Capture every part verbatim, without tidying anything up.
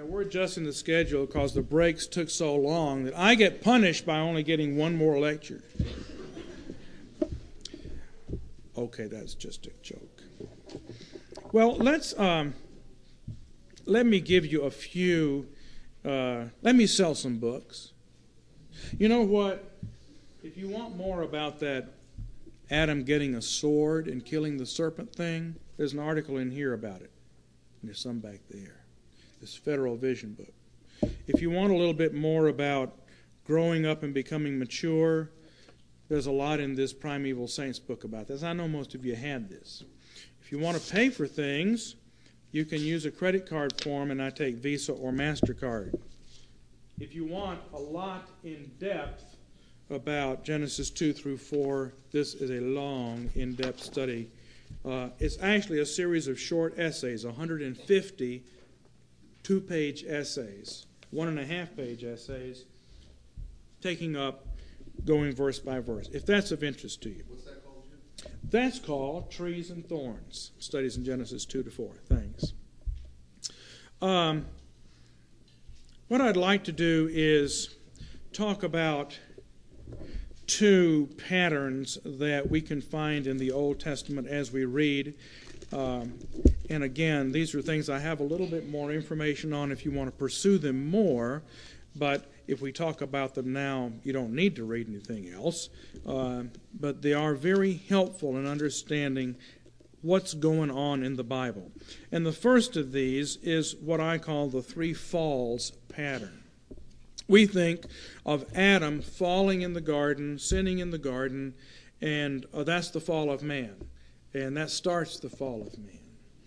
Well, we're adjusting the schedule because the breaks took so long that I get punished by only getting one more lecture. Okay, that's just a joke. Well, let's um, let me give you a few. Uh, let me sell some books. You know what? If you want more about that Adam getting a sword and killing the serpent thing, there's an article in here about it. And there's some back there. This Federal Vision book. If you want a little bit more about growing up and becoming mature, there's a lot in this Primeval Saints book about this. I know most of you had this. If you want to pay for things, you can use a credit card form, and I take Visa or MasterCard. If you want a lot in depth about Genesis two through four, this is a long, in-depth study. Uh, it's actually a series of short essays, one hundred fifty two-page essays, one-and-a-half-page essays, taking up, going verse by verse, if that's of interest to you. What's that called, Jim? That's called Trees and Thorns, Studies in Genesis two to four. Thanks. Um, what I'd like to do is talk about two patterns that we can find in the Old Testament as we read. Um, and again, these are things I have a little bit more information on if you want to pursue them more. But if we talk about them now, you don't need to read anything else. Uh, but they are very helpful in understanding what's going on in the Bible. And the first of these is what I call the three falls pattern. We think of Adam falling in the garden, sinning in the garden, and uh, that's the fall of man. And that starts the fall of man.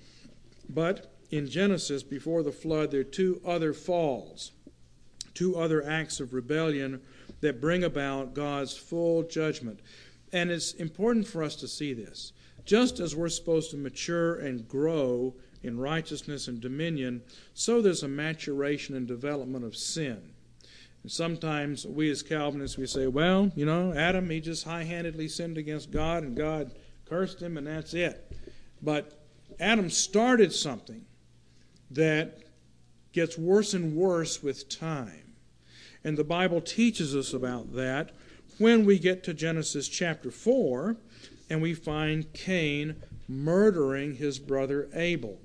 But in Genesis, before the flood, there are two other falls, two other acts of rebellion that bring about God's full judgment. And it's important for us to see this. Just as we're supposed to mature and grow in righteousness and dominion, so there's a maturation and development of sin. And sometimes we as Calvinists, we say, well, you know, Adam, he just high-handedly sinned against God, and God cursed him, and that's it. But Adam started something that gets worse and worse with time. And the Bible teaches us about that when we get to Genesis chapter four, and we find Cain murdering his brother Abel.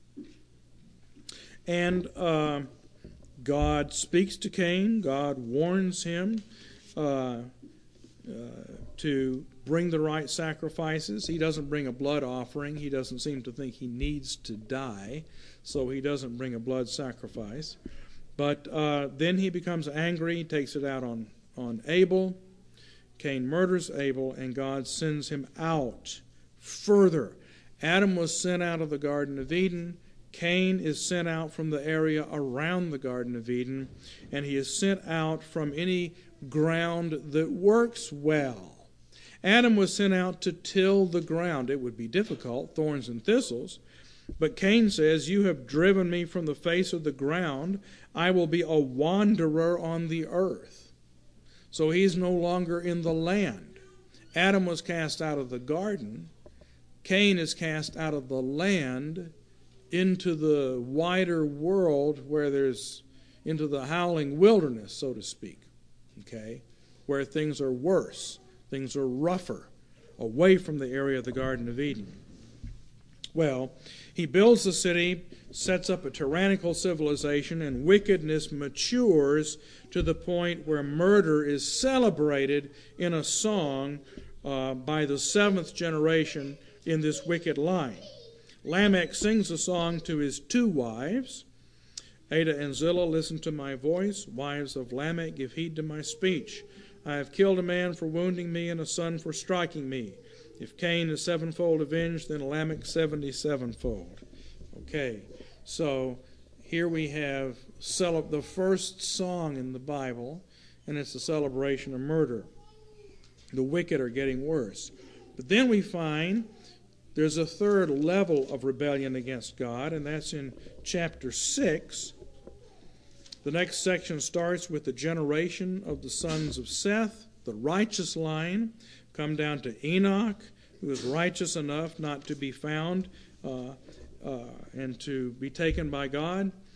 And uh, God speaks to Cain. God warns him uh, uh, to bring the right sacrifices. He doesn't bring a blood offering. He doesn't seem to think he needs to die, so he doesn't bring a blood sacrifice. But uh, then he becomes angry. He takes it out on, on Abel. Cain murders Abel, and God sends him out further. Adam was sent out of the Garden of Eden. Cain is sent out from the area around the Garden of Eden, and he is sent out from any ground that works well. Adam was sent out to till the ground. It would be difficult, thorns and thistles. But Cain says, you have driven me from the face of the ground. I will be a wanderer on the earth. So he's no longer in the land. Adam was cast out of the garden. Cain is cast out of the land into the wider world where there's, into the howling wilderness, so to speak, okay, where things are worse. Things are rougher, away from the area of the Garden of Eden. Well, he builds the city, sets up a tyrannical civilization, and wickedness matures to the point where murder is celebrated in a song uh, by the seventh generation in this wicked line. Lamech sings a song to his two wives. Adah and Zillah, listen to my voice. Wives of Lamech, give heed to my speech. I have killed a man for wounding me and a son for striking me. If Cain is sevenfold avenged, then Lamech seventy-sevenfold. Okay, so here we have cele- the first song in the Bible, and it's a celebration of murder. The wicked are getting worse. But then we find there's a third level of rebellion against God, and that's in chapter six. The next section starts with the generation of the sons of Seth, the righteous line. Come down to Enoch, who is righteous enough not to be found uh, uh, and to be taken by God.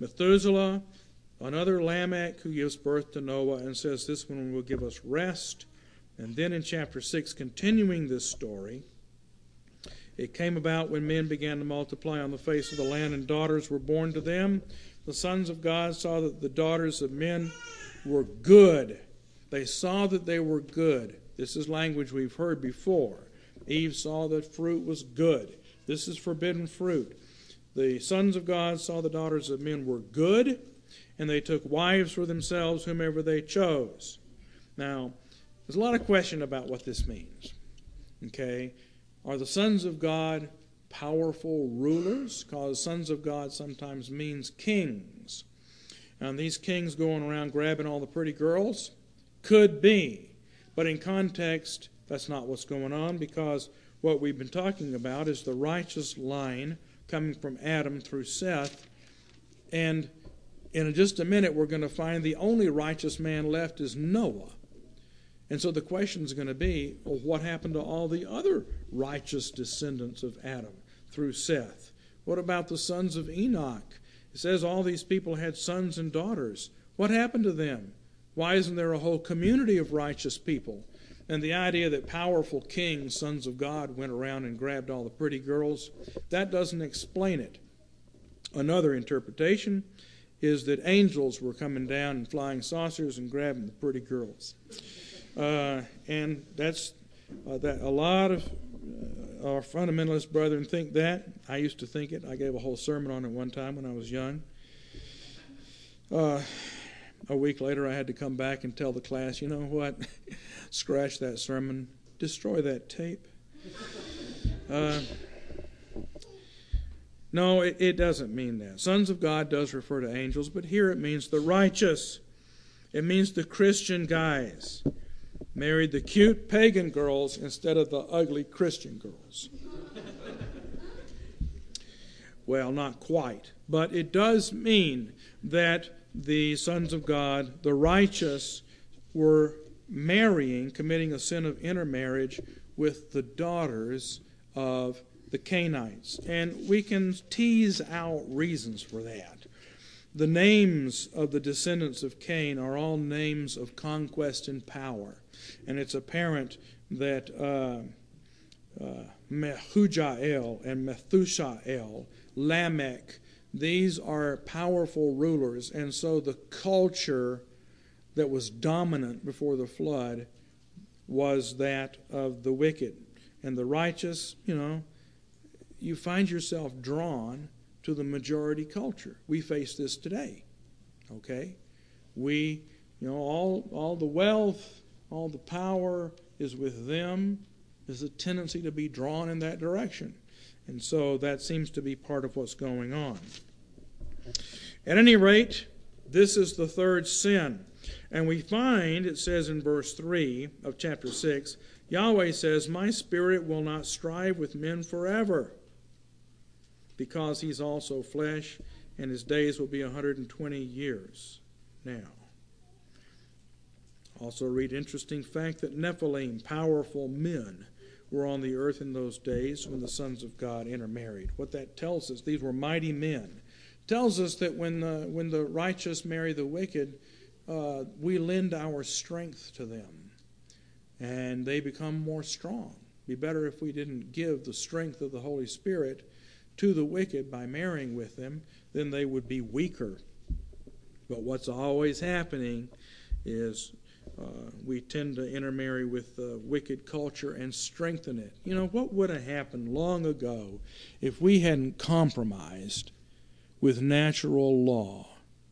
Methuselah, another Lamech who gives birth to Noah and says this one will give us rest. And then in chapter six, continuing this story, it came about when men began to multiply on the face of the land and daughters were born to them. The sons of God saw that the daughters of men were good. They saw that they were good. This is language we've heard before. Eve saw that fruit was good. This is forbidden fruit. The sons of God saw the daughters of men were good, and they took wives for themselves whomever they chose. Now, there's a lot of question about what this means. Okay? Are the sons of God powerful rulers? Because sons of God sometimes means kings. And these kings going around grabbing all the pretty girls? Could be. But in context, that's not what's going on, because what we've been talking about is the righteous line coming from Adam through Seth. And in just a minute, we're going to find the only righteous man left is Noah. And so the question is going to be, well, what happened to all the other righteous descendants of Adam through Seth? What about the sons of Enoch? It says all these people had sons and daughters. What happened to them? Why isn't there a whole community of righteous people? And the idea that powerful kings, sons of God, went around and grabbed all the pretty girls, that doesn't explain it. Another interpretation is that angels were coming down in flying saucers and grabbing the pretty girls. Uh, and that's uh, that. A lot of uh, our fundamentalist brethren think that. I used to think it. I gave a whole sermon on it one time when I was young. Uh, a week later, I had to come back and tell the class, you know what? Scratch that sermon. Destroy that tape. Uh, no, it, it doesn't mean that. Sons of God does refer to angels, but here it means the righteous. It means the Christian guys married the cute pagan girls instead of the ugly Christian girls. Well, not quite. But it does mean that the sons of God, the righteous, were marrying, committing a sin of intermarriage with the daughters of the Canaanites. And we can tease out reasons for that. The names of the descendants of Cain are all names of conquest and power. And it's apparent that uh, uh, Mehujael and Methushael, Lamech, these are powerful rulers. And so the culture that was dominant before the flood was that of the wicked. And the righteous, you know, you find yourself drawn to the majority culture. We face this today. Okay? We, you know, all all the wealth, all the power is with them. There's a tendency to be drawn in that direction. And so that seems to be part of what's going on. At any rate, this is the third sin. And we find, it says in verse three of chapter six, Yahweh says, my spirit will not strive with men forever, because he's also flesh, and his days will be one hundred twenty years now. Also read interesting fact that Nephilim, powerful men, were on the earth in those days when the sons of God intermarried. What that tells us, these were mighty men. It tells us that when the, when the righteous marry the wicked, uh, we lend our strength to them, and they become more strong. It'd be better if we didn't give the strength of the Holy Spirit to the wicked by marrying with them, then they would be weaker. But what's always happening is uh, we tend to intermarry with the wicked culture and strengthen it. You know, what would have happened long ago if we hadn't compromised with natural law?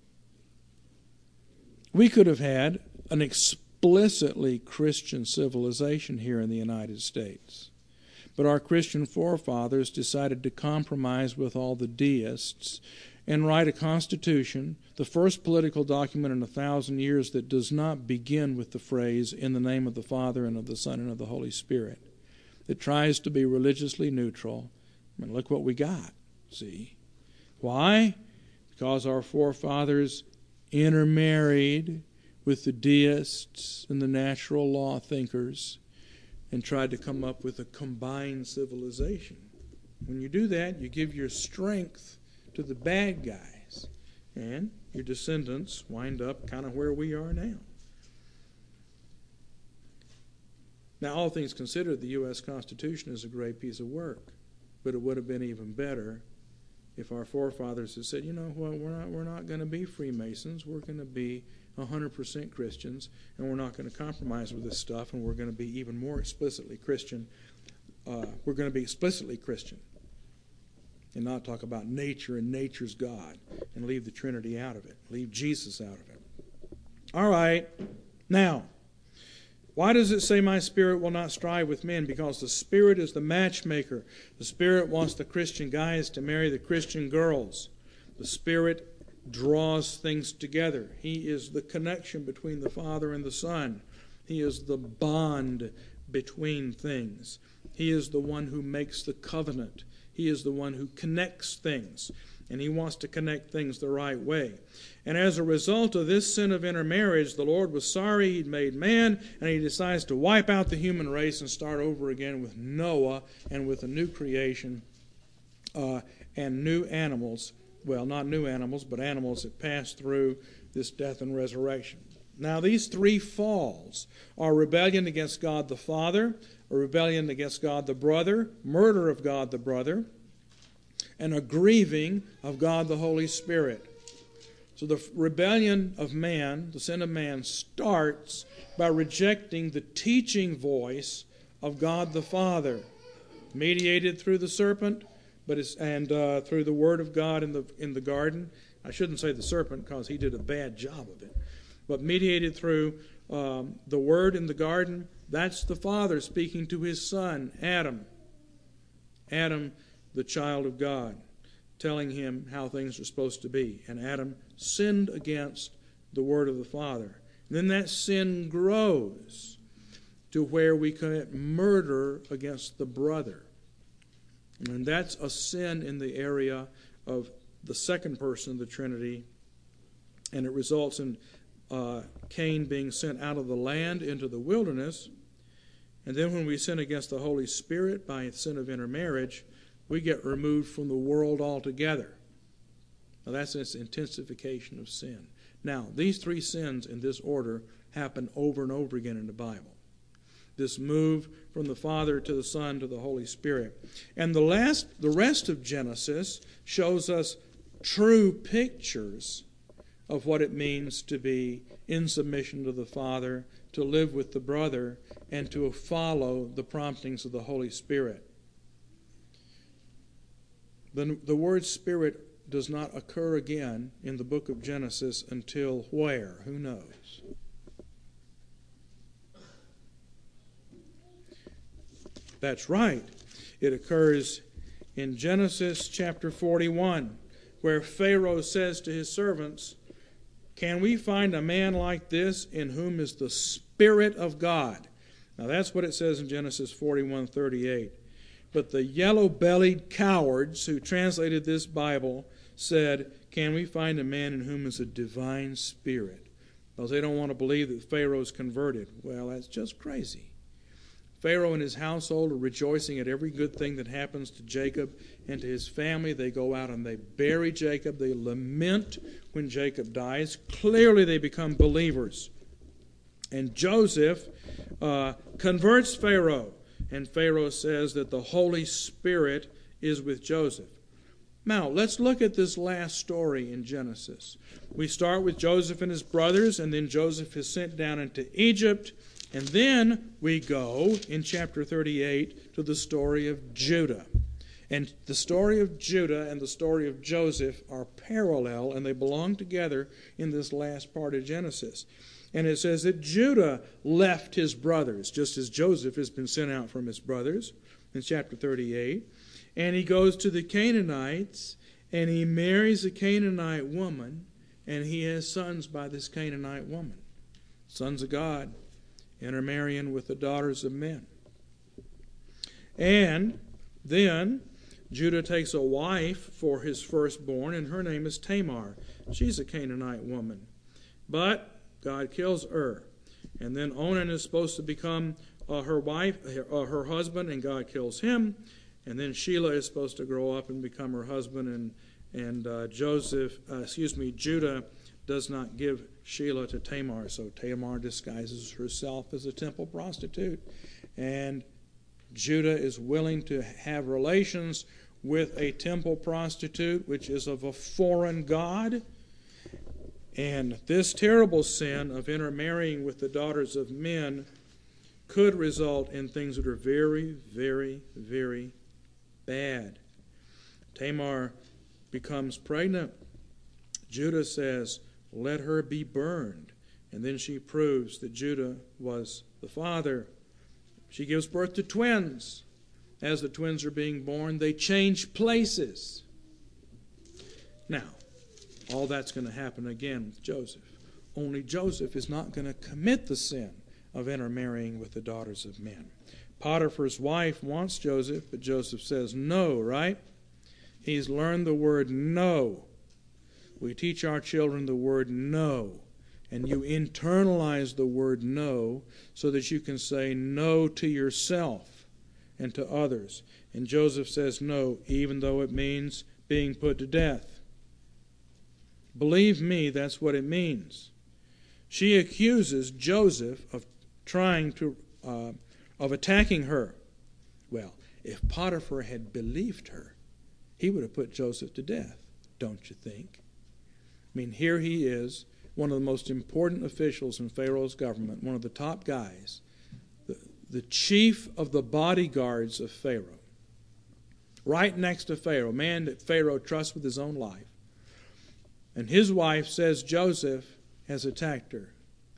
We could have had an explicitly Christian civilization here in the United States. But our Christian forefathers decided to compromise with all the deists and write a constitution, the first political document in a thousand years that does not begin with the phrase, in the name of the Father and of the Son and of the Holy Spirit. It tries to be religiously neutral. I mean, look what we got, see? Why? Because our forefathers intermarried with the deists and the natural law thinkers and tried to come up with a combined civilization. When you do that, you give your strength to the bad guys, And your descendants wind up kind of where we are now. Now, all things considered, the U S Constitution is a great piece of work, but it would have been even better if our forefathers had said, you know what, we're not, we're not going to be Freemasons, we're going to be one hundred percent Christians, and we're not going to compromise with this stuff, and we're going to be even more explicitly Christian. Uh, we're going to be explicitly Christian and not talk about nature and nature's God and leave the Trinity out of it, leave Jesus out of it. All right, now, why does it say my spirit will not strive with men? Because the Spirit is the matchmaker. The Spirit wants the Christian guys to marry the Christian girls. The Spirit draws things together. He is the connection between the Father and the Son. He is the bond between things. He is the one who makes the covenant. He is the one who connects things. And He wants to connect things the right way. And as a result of this sin of intermarriage, the Lord was sorry He'd made man, and He decides to wipe out the human race and start over again with Noah and with a new creation uh, and new animals. Well, not new animals, but animals that pass through this death and resurrection. Now, these three falls are rebellion against God the Father, a rebellion against God the brother, murder of God the brother, and a grieving of God the Holy Spirit. So the rebellion of man, the sin of man, starts by rejecting the teaching voice of God the Father, mediated through the serpent, but it's, and uh, through the Word of God in the in the garden. I shouldn't say the serpent because he did a bad job of it, but mediated through um, the Word in the garden. That's the Father speaking to His Son, Adam. Adam, the child of God, telling him how things are supposed to be. And Adam sinned against the word of the Father. And then that sin grows to where we commit murder against the brother. And that's a sin in the area of the second person of the Trinity. And it results in uh, Cain being sent out of the land into the wilderness. And then when we sin against the Holy Spirit by sin of intermarriage, we get removed from the world altogether. Now that's this intensification of sin. Now, these three sins in this order happen over and over again in the Bible. This move from the Father to the Son to the Holy Spirit. And the last, the rest of Genesis shows us true pictures of what it means to be in submission to the Father, to live with the brother, and to follow the promptings of the Holy Spirit. The, the word Spirit does not occur again in the book of Genesis until where? Who knows? That's right. It occurs in Genesis chapter forty-one, where Pharaoh says to his servants, "Can we find a man like this in whom is the Spirit of God?" Now that's what it says in Genesis forty-one thirty-eight. But the yellow-bellied cowards who translated this Bible said, "Can we find a man in whom is a divine spirit?" Because they don't want to believe that Pharaoh's converted. Well, that's just crazy. Pharaoh and his household are rejoicing at every good thing that happens to Jacob and to his family. They go out and they bury Jacob. They lament when Jacob dies. Clearly they become believers. And Joseph uh, converts Pharaoh. And Pharaoh says that the Holy Spirit is with Joseph. Now, let's look at this last story in Genesis. We start with Joseph and his brothers, and then Joseph is sent down into Egypt. And then we go, in chapter thirty-eight, to the story of Judah. And the story of Judah and the story of Joseph are parallel, and they belong together in this last part of Genesis. And it says that Judah left his brothers, just as Joseph has been sent out from his brothers in chapter thirty-eight. And he goes to the Canaanites, and he marries a Canaanite woman, and he has sons by this Canaanite woman. Sons of God, intermarrying with the daughters of men. And then Judah takes a wife for his firstborn, and her name is Tamar. She's a Canaanite woman. But God kills Ur. And then Onan is supposed to become uh, her wife, uh, her husband, and God kills him. And then Shelah is supposed to grow up and become her husband, and, and uh, Joseph, uh, excuse me, Judah does not give Shelah to Tamar, so Tamar disguises herself as a temple prostitute, and Judah is willing to have relations with a temple prostitute, which is of a foreign god. And this terrible sin of intermarrying with the daughters of men could result in things that are very, very, very bad. Tamar becomes pregnant. Judah says, let her be burned. And then she proves that Judah was the father. She gives birth to twins. As the twins are being born, they change places. Now, all that's going to happen again with Joseph. Only Joseph is not going to commit the sin of intermarrying with the daughters of men. Potiphar's wife wants Joseph, but Joseph says no, right? He's learned the word no. We teach our children the word no, and you internalize the word no so that you can say no to yourself and to others. And Joseph says no, even though it means being put to death. Believe me, that's what it means. She accuses Joseph of trying to, uh, of attacking her. Well, if Potiphar had believed her, he would have put Joseph to death, don't you think? I mean, here he is, one of the most important officials in Pharaoh's government, one of the top guys, the, the chief of the bodyguards of Pharaoh, right next to Pharaoh, a man that Pharaoh trusts with his own life. And his wife says Joseph has attacked her.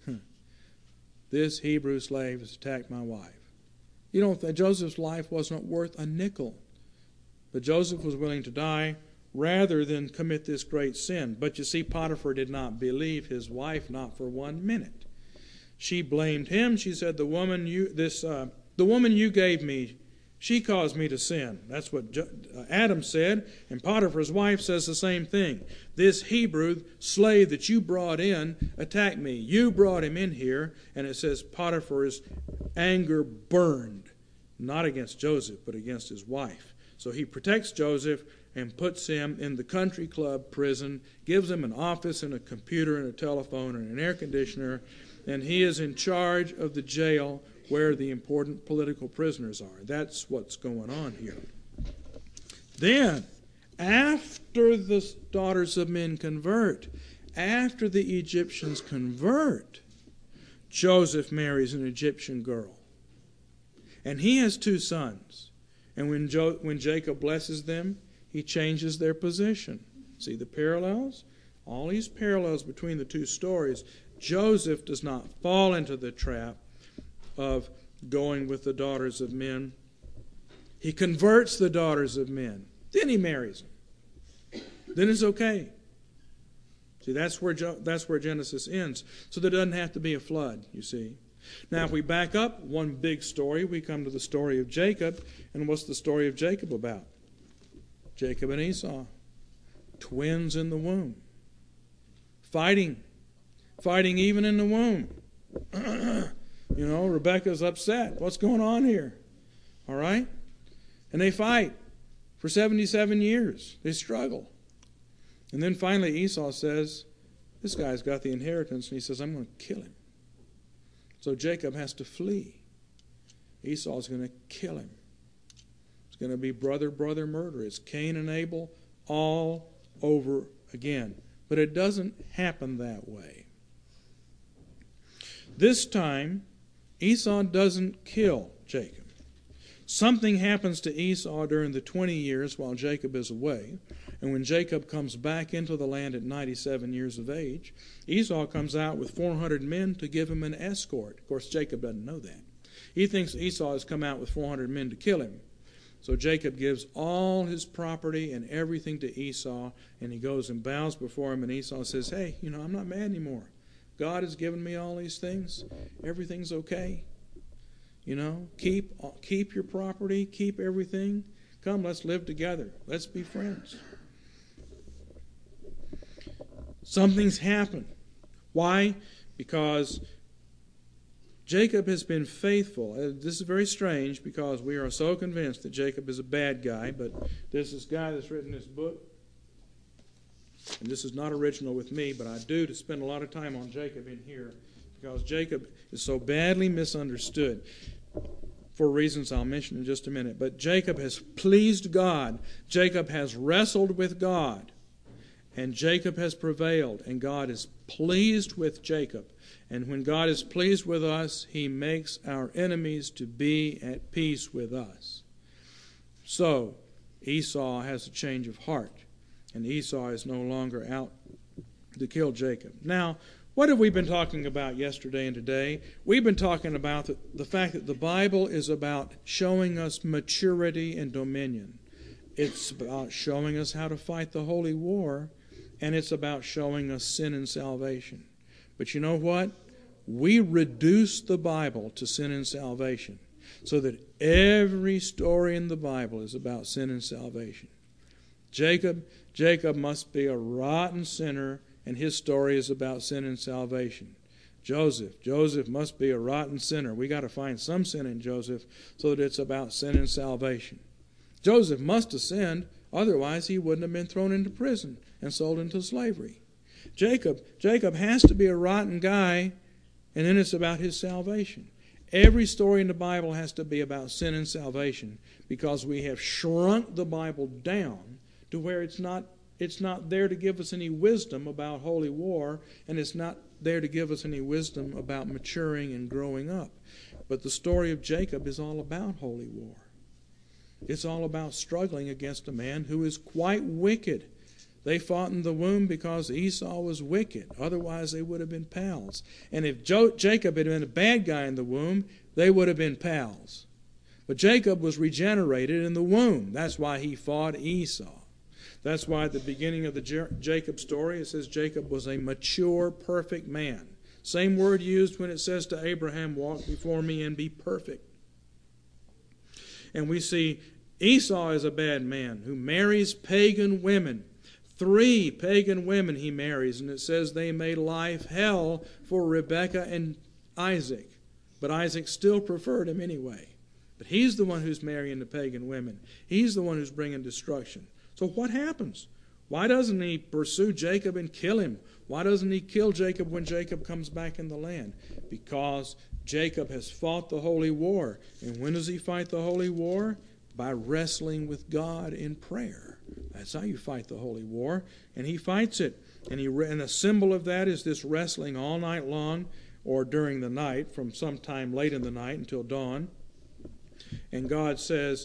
This Hebrew slave has attacked my wife. You don't think Joseph's life wasn't worth a nickel. But Joseph was willing to die rather than commit this great sin. But you see, Potiphar did not believe his wife, not for one minute. She blamed him. She said, "The woman you this uh, the woman you gave me, she caused me to sin." That's what Jo- uh, Adam said, and Potiphar's wife says the same thing. This Hebrew slave that you brought in attacked me. You brought him in here, and it says Potiphar's anger burned, not against Joseph, but against his wife. So he protects Joseph and puts him in the country club prison, gives him an office and a computer and a telephone and an air conditioner, and he is in charge of the jail where the important political prisoners are. That's what's going on here. Then, after the daughters of men convert, after the Egyptians convert, Joseph marries an Egyptian girl. And he has two sons. And when, jo- when Jacob blesses them, he changes their position. See the parallels? All these parallels between the two stories. Joseph does not fall into the trap of going with the daughters of men. He converts the daughters of men. Then he marries them. Then it's okay. See, that's where jo- that's where Genesis ends. So there doesn't have to be a flood, you see. Now, if we back up one big story, we come to the story of Jacob. And what's the story of Jacob about? Jacob and Esau. Twins in the womb. Fighting. Fighting even in the womb. You know, Rebecca's upset. What's going on here? All right? And they fight for seventy-seven years. They struggle. And then finally Esau says, this guy's got the inheritance, and he says, I'm going to kill him. So Jacob has to flee. Esau's going to kill him. It's going to be brother-brother murder. It's Cain and Abel all over again. But it doesn't happen that way. This time, Esau doesn't kill Jacob. Something happens to Esau during the twenty years while Jacob is away. And when Jacob comes back into the land at ninety-seven years of age, Esau comes out with four hundred men to give him an escort. Of course, Jacob doesn't know that. He thinks Esau has come out with four hundred men to kill him. So Jacob gives all his property and everything to Esau, and he goes and bows before him, and Esau says, hey, you know, I'm not mad anymore. God has given me all these things. Everything's okay. You know, keep keep your property, keep everything. Come, let's live together. Let's be friends. Something's happened. Why? Because Jacob has been faithful. This is very strange because we are so convinced that Jacob is a bad guy, but there's this guy that's written this book. and this is not original with me, but I do to spend a lot of time on Jacob in here, because Jacob is so badly misunderstood for reasons I'll mention in just a minute. But Jacob has pleased God. Jacob has wrestled with God. And Jacob has prevailed. And God is pleased with Jacob. And when God is pleased with us, He makes our enemies to be at peace with us. So, Esau has a change of heart. And Esau is no longer out to kill Jacob. Now, what have we been talking about yesterday and today? We've been talking about the, the fact that the Bible is about showing us maturity and dominion. It's about showing us how to fight the holy war, and it's about showing us sin and salvation. But you know what? We reduce the Bible to sin and salvation, so that every story in the Bible is about sin and salvation. Jacob, Jacob must be a rotten sinner, and his story is about sin and salvation. Joseph, Joseph must be a rotten sinner. We got to find some sin in Joseph so that it's about sin and salvation. Joseph must have sinned, otherwise he wouldn't have been thrown into prison and sold into slavery. Jacob, Jacob has to be a rotten guy, and then it's about his salvation. Every story in the Bible has to be about sin and salvation, because we have shrunk the Bible down to where it's not It's not there to give us any wisdom about holy war, and it's not there to give us any wisdom about maturing and growing up. But the story of Jacob is all about holy war. It's all about struggling against a man who is quite wicked. They fought in the womb because Esau was wicked. Otherwise, they would have been pals. And if jo- Jacob had been a bad guy in the womb, they would have been pals. But Jacob was regenerated in the womb. That's why he fought Esau. That's why at the beginning of the Jacob story, it says Jacob was a mature, perfect man. Same word used when it says to Abraham, walk before me and be perfect. And we see Esau is a bad man who marries pagan women. Three pagan women he marries, and it says they made life hell for Rebekah and Isaac. But Isaac still preferred him anyway. But he's the one who's marrying the pagan women. He's the one who's bringing destruction. So what happens? Why doesn't he pursue Jacob and kill him? Why doesn't he kill Jacob when Jacob comes back in the land? Because Jacob has fought the holy war. And when does he fight the holy war? By wrestling with God in prayer. That's how you fight the holy war. And he fights it. And, he, and a symbol of that is this wrestling all night long, or during the night, from sometime late in the night until dawn. And God says,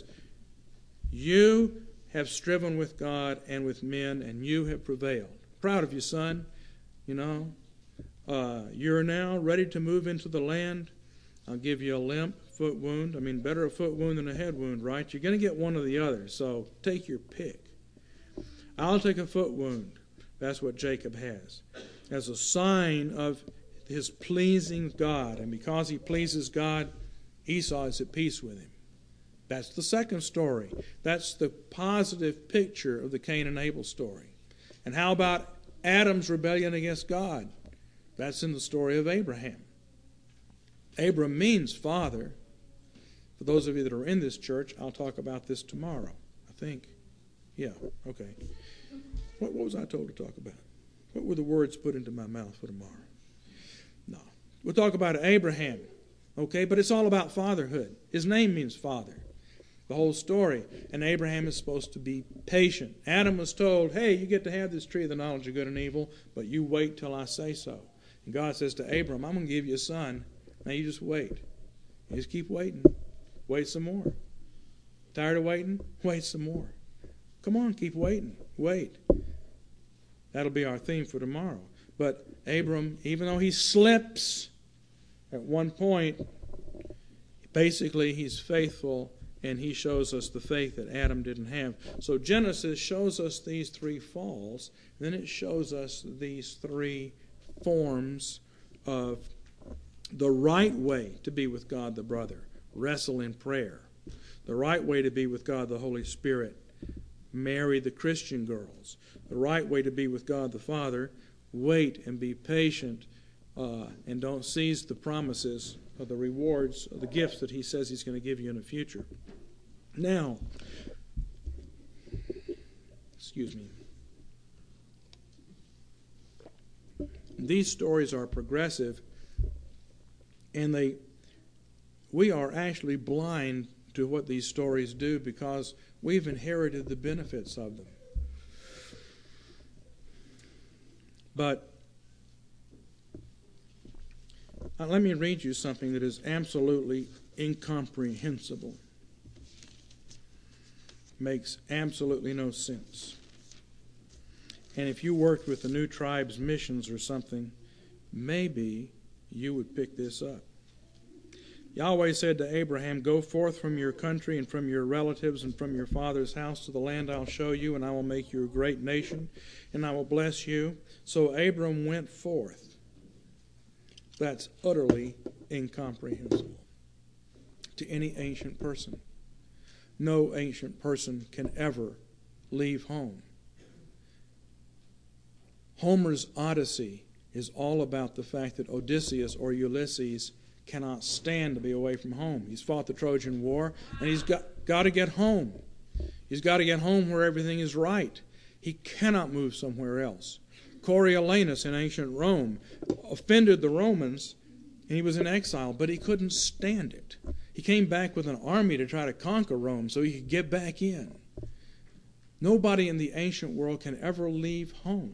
you have striven with God and with men, and you have prevailed. Proud of you, son. You know, uh, you're now ready to move into the land. I'll give you a limp foot wound. I mean, better a foot wound than a head wound, right? You're going to get one or the other, so take your pick. I'll take a foot wound. That's what Jacob has, as a sign of his pleasing God. And because he pleases God, Esau is at peace with him. That's the second story. That's the positive picture of the Cain and Abel story. And how about Adam's rebellion against God? That's in the story of Abraham. Abram means father. For those of you that are in this church, I'll talk about this tomorrow, I think. Yeah, okay. What, what was I told to talk about? What were the words put into my mouth for tomorrow? No. We'll talk about Abraham, okay? But it's all about fatherhood. His name means father. The whole story. And Abraham is supposed to be patient. Adam was told, hey, you get to have this tree of the knowledge of good and evil, but you wait till I say so. And God says to Abram, I'm going to give you a son. Now you just wait. You just keep waiting. Wait some more. Tired of waiting? Wait some more. Come on, keep waiting. Wait. That'll be our theme for tomorrow. But Abram, even though he slips at one point, basically he's faithful, and he shows us the faith that Adam didn't have. So Genesis shows us these three falls. Then it shows us these three forms of the right way to be with God the brother. Wrestle in prayer. The right way to be with God the Holy Spirit. Marry the Christian girls. The right way to be with God the Father. Wait and be patient, uh, and don't seize the promises of the rewards, of the gifts that he says he's going to give you in the future. Now, excuse me. these stories are progressive, and they we are actually blind to what these stories do because we've inherited the benefits of them. But uh, let me read you something that is absolutely incomprehensible. Makes absolutely no sense. And if you worked with the New Tribes missions or something, maybe you would pick this up. Yahweh said to Abraham, "Go forth from your country and from your relatives and from your father's house to the land I'll show you, and I will make you a great nation, and I will bless you." So Abram went forth. That's utterly incomprehensible to any ancient person. No ancient person can ever leave home. Homer's Odyssey is all about the fact that Odysseus or Ulysses cannot stand to be away from home. He's fought the Trojan War, and he's got, got to get home. He's got to get home where everything is right. He cannot move somewhere else. Coriolanus in ancient Rome offended the Romans, and he was in exile, but he couldn't stand it. He came back with an army to try to conquer Rome so he could get back in. Nobody in the ancient world can ever leave home.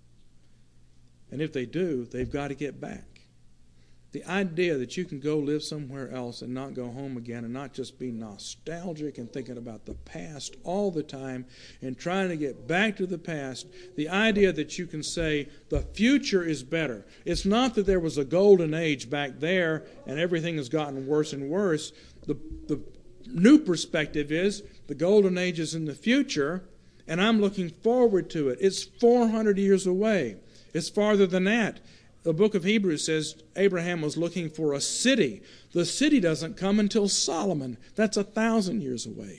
And if they do, they've got to get back. The idea that you can go live somewhere else and not go home again and not just be nostalgic and thinking about the past all the time and trying to get back to the past, the idea that you can say the future is better. It's not that there was a golden age back there and everything has gotten worse and worse. The, the new perspective is the golden age is in the future and I'm looking forward to it. It's four hundred years away. It's farther than that. The book of Hebrews says Abraham was looking for a city. The city doesn't come until Solomon. That's a thousand years away.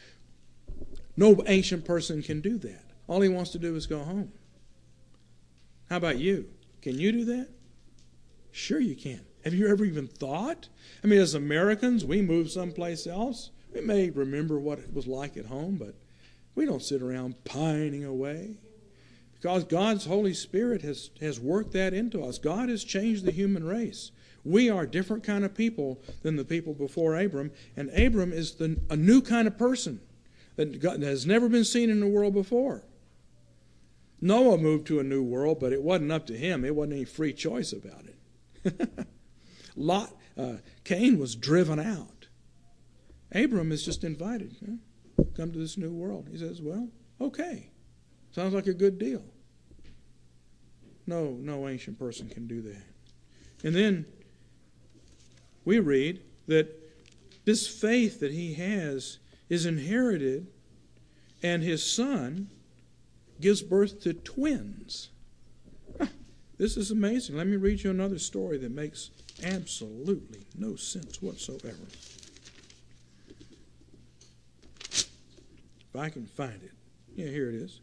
No ancient person can do that. All he wants to do is go home. How about you? Can you do that? Sure you can. Have you ever even thought? I mean, as Americans, we move someplace else. We may remember what it was like at home, but we don't sit around pining away. Because God's Holy Spirit has, has worked that into us. God has changed the human race. We are a different kind of people than the people before Abram. And Abram is the, a new kind of person that, God, that has never been seen in the world before. Noah moved to a new world, but it wasn't up to him. It wasn't any free choice about it. Lot, uh, Cain was driven out. Abram is just invited. Huh? Come to this new world. He says, well, okay. Sounds like a good deal. No, no ancient person can do that. And then we read that this faith that he has is inherited, and his son gives birth to twins. This is amazing. Let me read you another story that makes absolutely no sense whatsoever. If I can find it. Yeah, here it is.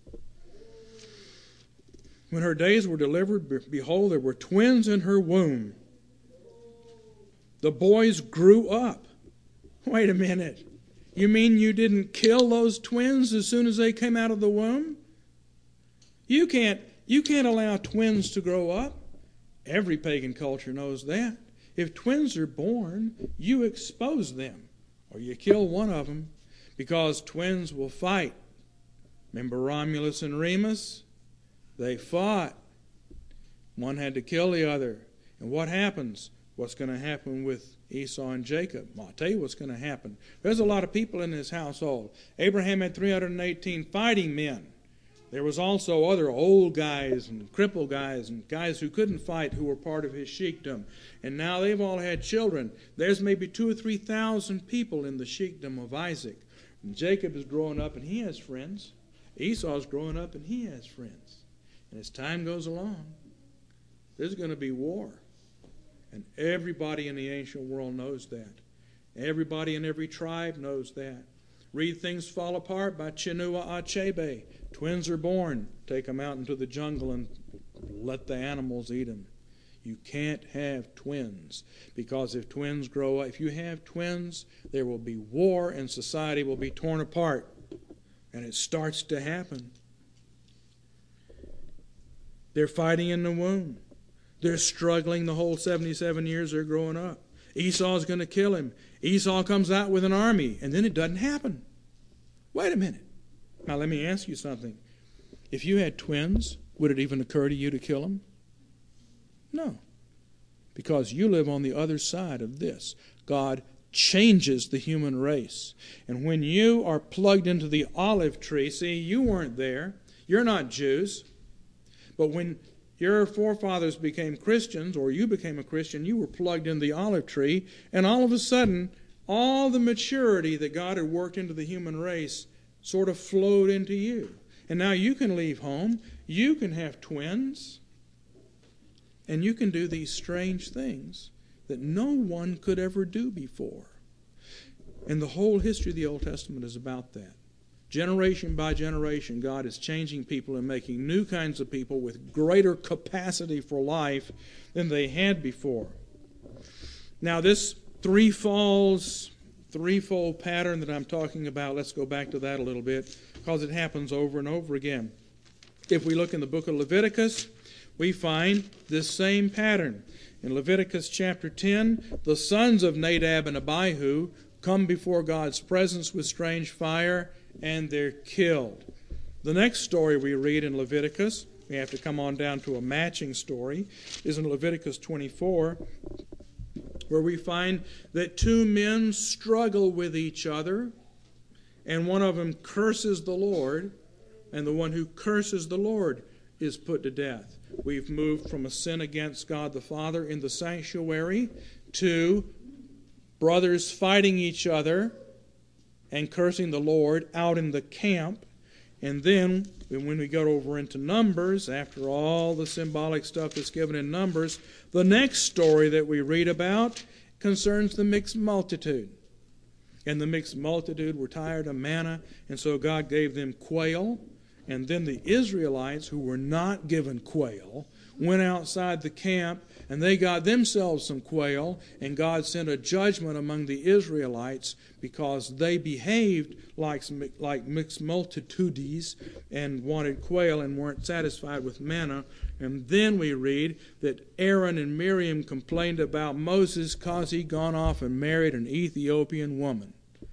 When her days were delivered, behold, there were twins in her womb. The boys grew up. Wait a minute. You mean you didn't kill those twins as soon as they came out of the womb? You can't, you can't allow twins to grow up. Every pagan culture knows that. If twins are born, you expose them, or you kill one of them, because twins will fight. Remember Romulus and Remus? They fought. One had to kill the other. And what happens? What's going to happen with Esau and Jacob? Well, I'll tell you what's going to happen. There's a lot of people in his household. Abraham had three hundred eighteen fighting men. There was also other old guys and crippled guys and guys who couldn't fight who were part of his sheikdom. And now they've all had children. There's maybe two or three thousand people in the sheikdom of Isaac. And Jacob is growing up and he has friends. Esau's growing up and he has friends. And as time goes along, there's going to be war. And everybody in the ancient world knows that. Everybody in every tribe knows that. Read Things Fall Apart by Chinua Achebe. Twins are born. Take them out into the jungle and let the animals eat them. You can't have twins. Because if twins grow up, if you have twins, there will be war and society will be torn apart. And it starts to happen. They're fighting in the womb. They're struggling the whole seventy-seven years they're growing up. Esau's going to kill him. Esau comes out with an army, and then it doesn't happen. Wait a minute. Now let me ask you something. If you had twins, would it even occur to you to kill them? No. Because you live on the other side of this. God changes the human race. And when you are plugged into the olive tree, see, you weren't there. You're not Jews. But when your forefathers became Christians, or you became a Christian, you were plugged in the olive tree, and all of a sudden, all the maturity that God had worked into the human race sort of flowed into you. And now you can leave home, you can have twins, and you can do these strange things that no one could ever do before. And the whole history of the Old Testament is about that. Generation by generation, God is changing people and making new kinds of people with greater capacity for life than they had before. Now, this three falls, threefold pattern that I'm talking about, let's go back to that a little bit, because it happens over and over again. If we look in the book of Leviticus, we find this same pattern. In Leviticus chapter ten, the sons of Nadab and Abihu come before God's presence with strange fire, and they're killed. The next story we read in Leviticus, we have to come on down to a matching story, is in Leviticus twenty-four, where we find that two men struggle with each other, and one of them curses the Lord, and the one who curses the Lord is put to death. We've moved from a sin against God the Father in the sanctuary to brothers fighting each other and cursing the Lord out in the camp. And then, when we go over into Numbers, after all the symbolic stuff that's given in Numbers, the next story that we read about concerns the mixed multitude. And the mixed multitude were tired of manna, and so God gave them quail. And then the Israelites, who were not given quail, went outside the camp, and they got themselves some quail, and God sent a judgment among the Israelites because they behaved like, like mixed multitudes and wanted quail and weren't satisfied with manna. And then we read that Aaron and Miriam complained about Moses because he'd gone off and married an Ethiopian woman.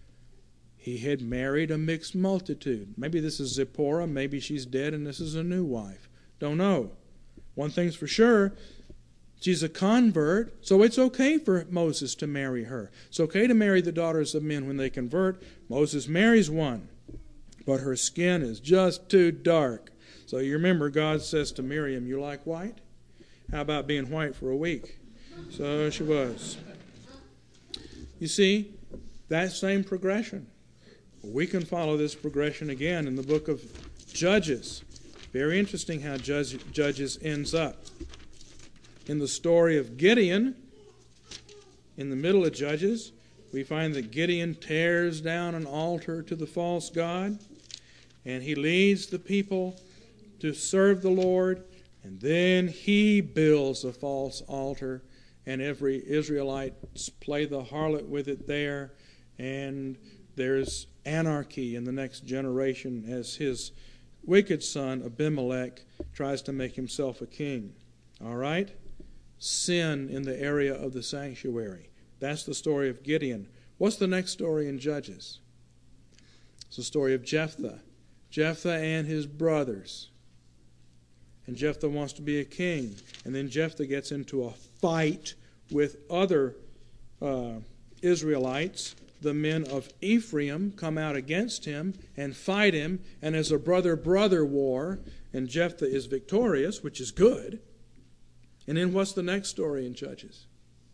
He had married a mixed multitude. Maybe this is Zipporah, maybe she's dead and this is a new wife. Don't know. One thing's for sure, she's a convert, so it's okay for Moses to marry her. It's okay to marry the daughters of men when they convert. Moses marries one, but her skin is just too dark. So you remember God says to Miriam, you like white? How about being white for a week? So she was. You see, that same progression. We can follow this progression again in the book of Judges. Very interesting how Judges ends up. In the story of Gideon, in the middle of Judges, we find that Gideon tears down an altar to the false god, and he leads the people to serve the Lord, and then he builds a false altar, and every Israelite play the harlot with it there, and there's anarchy in the next generation as his wicked son Abimelech tries to make himself a king. All right? Sin in the area of the sanctuary. That's the story of Gideon. What's the next story in Judges? It's the story of Jephthah. Jephthah and his brothers. And Jephthah wants to be a king. And then Jephthah gets into a fight with other uh, Israelites. The men of Ephraim come out against him and fight him, and as a brother-brother war, and Jephthah is victorious, which is good. And then what's the next story in Judges?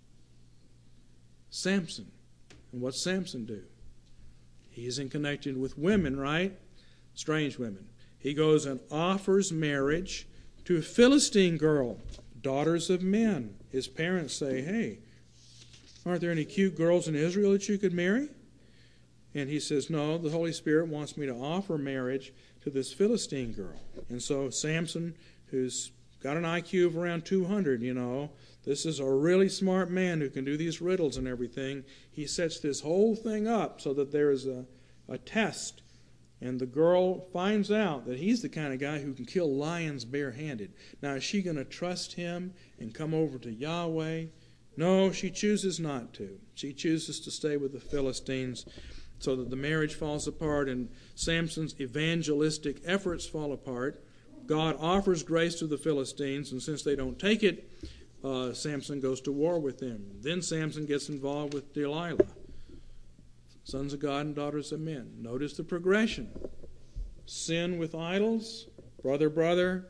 Samson. And what's Samson do? He's in connection with women, right? Strange women. He goes and offers marriage to a Philistine girl, daughters of men. His parents say, hey, aren't there any cute girls in Israel that you could marry? And he says, no, the Holy Spirit wants me to offer marriage to this Philistine girl. And so Samson, who's got an I Q of around two hundred, you know, this is a really smart man who can do these riddles and everything. He sets this whole thing up so that there is a, a test And the girl finds out that he's the kind of guy who can kill lions barehanded. Now, is she going to trust him and come over to Yahweh? No, she chooses not to. She chooses to stay with the Philistines, so that the marriage falls apart and Samson's evangelistic efforts fall apart. God offers grace to the Philistines, and since they don't take it, uh, Samson goes to war with them. Then Samson gets involved with Delilah, sons of God and daughters of men. Notice the progression. Sin with idols, brother, brother.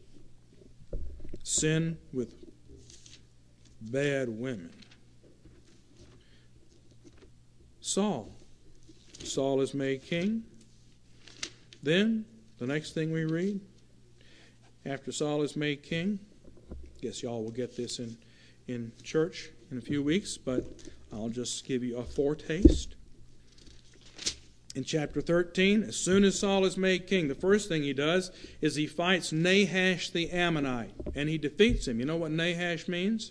Sin with bad women. Saul. Saul is made king. Then, the next thing we read, after Saul is made king, guess y'all will get this in, in church in a few weeks, but I'll just give you a foretaste. In chapter thirteen, as soon as Saul is made king, the first thing he does is he fights Nahash the Ammonite, and he defeats him. You know what Nahash means?